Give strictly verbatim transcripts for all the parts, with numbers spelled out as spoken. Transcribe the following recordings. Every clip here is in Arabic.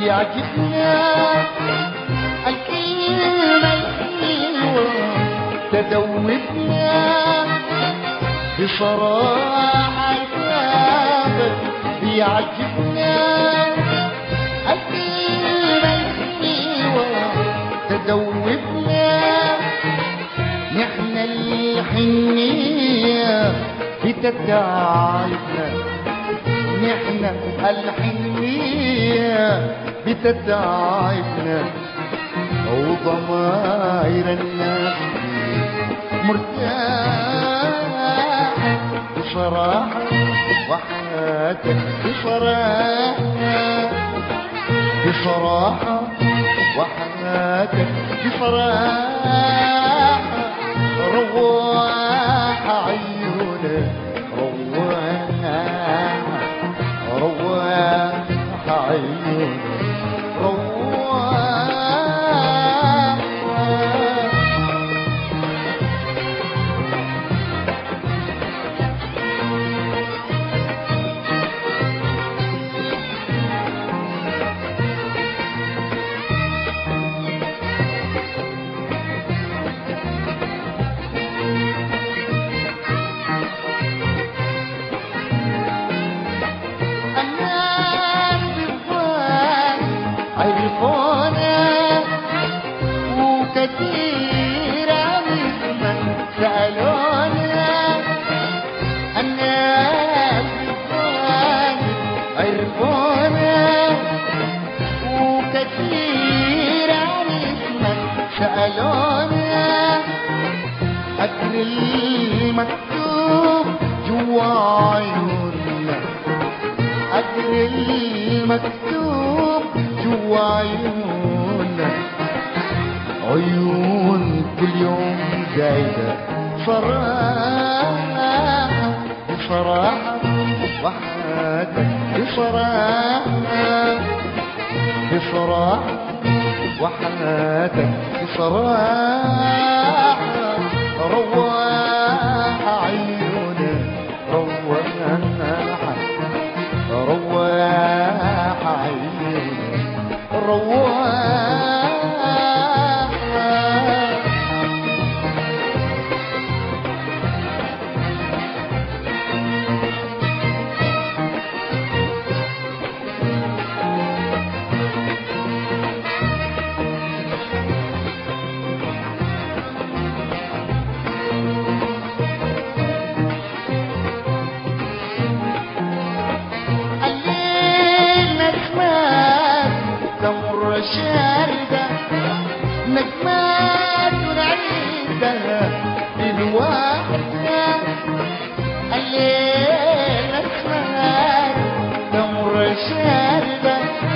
يعجبنا الكلمة الحلوة تذوبنا بصراحة جابت. يعجبنا الكلمة الحلوة تذوبنا نحن الحنية بتتعبنا نحن الحنية بتتعبنا وضمائر الناس مرتاحة بصراحة وحياتك بصراحة بصراحة وحياتك بصراحة رواح عيونك رواح رواح عيونك رواح. عرفونا وكثير ممن سألونا الناس عرفونا وكثير ممن سألونا أجر المكتوب جوا عيوننا أجر المكتوب جوا عيوننا عيون كل يوم زايدة صراحة بصراحة وحياتك بصراحة بصراحة وحياتك بصراحة رواح عيونك رواح رواح عيونك رواح. شاردة نجمات نعيدها بالوحدة الليل أسمار تمر شاردة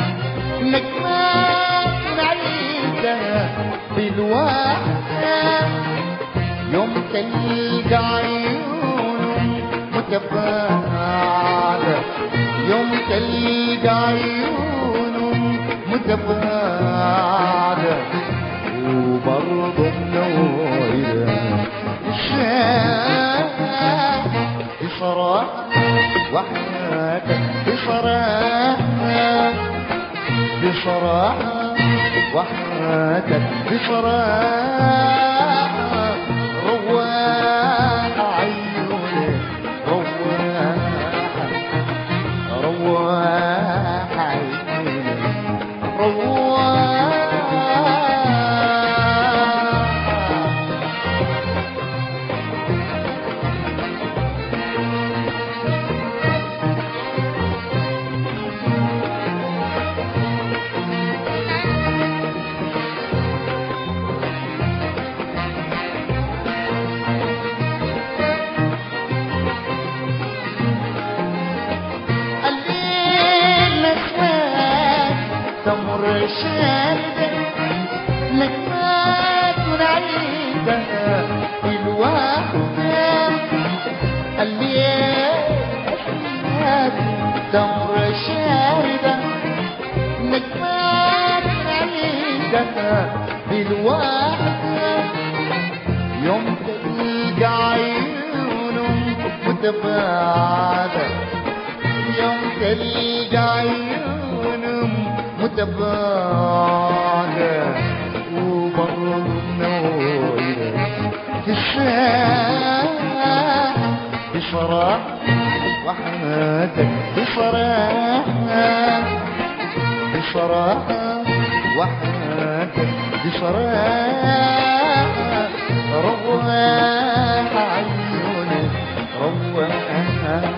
نجمات نعيدها بالوحدة يوم تلقى عيون متباعدة يوم تلقى عيون متباعدة وبرضه منورة الشام بصراحة وحياتك بصراحة بصراحة وحياتك بصراحة رواح عيونك رواح رواح عيونك رواح. تمر شاردة نجمات نعيدها بالوحدة الليل تمر شاردة نجمات نعيدها بالوحدة يوم تلقى عيونهم متباعدة يوم تلقى عيونهم تباقى وبرض نويلك تساعة بصراحة وحياتك بصراحة بصراحة وحياتك بصراحة روح عيونك روح